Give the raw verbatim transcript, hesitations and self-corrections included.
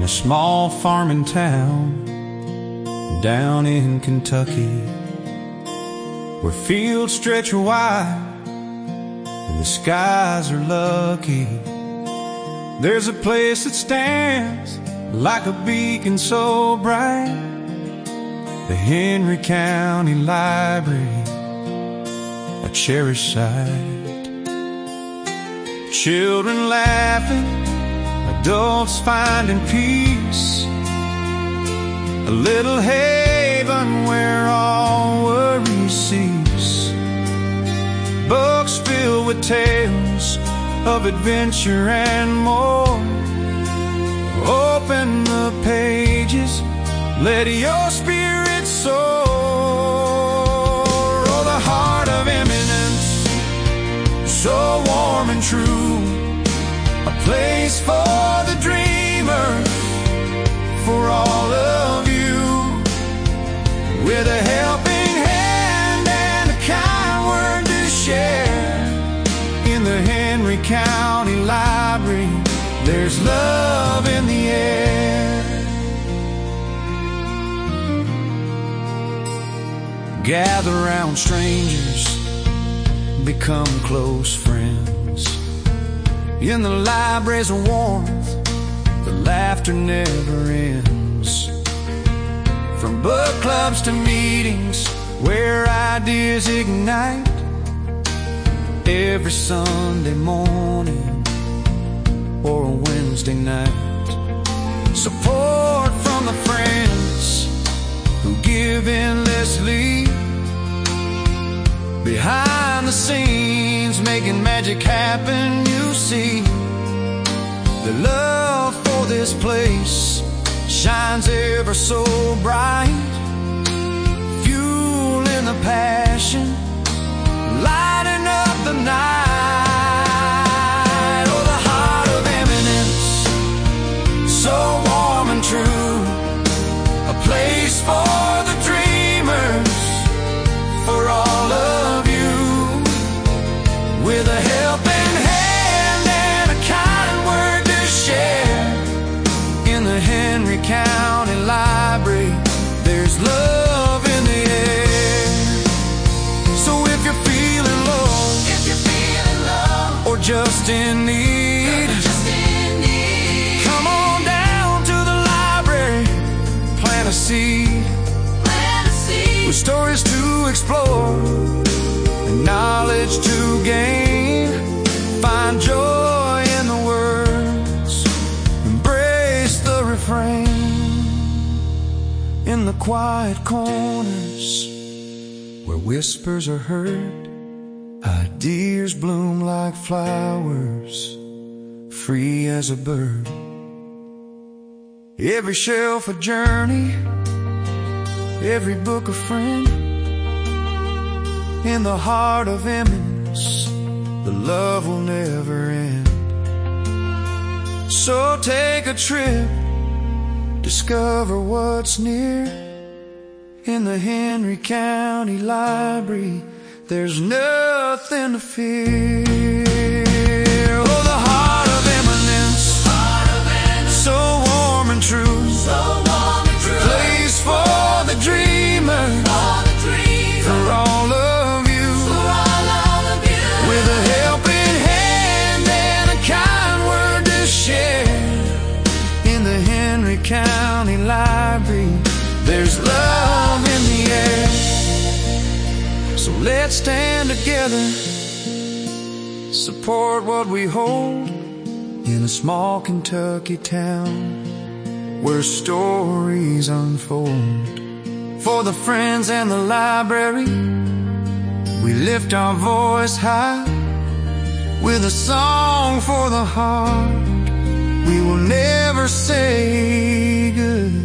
small farming town down in Kentucky, where fields stretch wide and the skies are lucky. There's a place that stands like a beacon so bright, the Henry County Library, a cherished sight. Children laughing, adults finding peace, a little haven where all worries cease. Books filled with tales of adventure and more. Open the pages, let your spirit soar. Oh, the heart of eminence, so warm and true, a place for the dreamer, for all of you, with a helping hand and a kind word to share. In the Henry County Library, there's love in the air. Gather round strangers, become close friends. In the library's warmth, the laughter never ends. From book clubs to meetings where ideas ignite, every Sunday morning or a Wednesday night. Support from the friends who give endlessly, behind the scenes making magic happen. You see, the love for this place shines ever so bright, fueling the passion, lighting up the night. Oh, the heart of eminence, so warm and true, a place for the dreamers, for all of you, with a helping hand and a kind word to share. In the Henry County Library, there's love in the air. So if you're feeling low, if you're feeling low, or just in need, just in need, come on down to the library, plant a seed, plant a seed, with stories to explore and knowledge to gain. Find joy in the words, embrace the refrain. In the quiet corners where whispers are heard, ideas bloom like flowers, free as a bird. Every shelf a journey, every book a friend. In the heart of eminence, the love will never end. So take a trip, discover what's near. In the Henry County Library, there's nothing to fear. Oh, the heart of eminence, so warm and true, place for the dreamer, for all of you, with a helping hand and a kind word to share. In the Henry County Library, there's love in the air. So let's stand together, support what we hold, in a small Kentucky town where stories unfold. For the friends and the library, we lift our voice high, with a song for the heart. We will never say goodbye.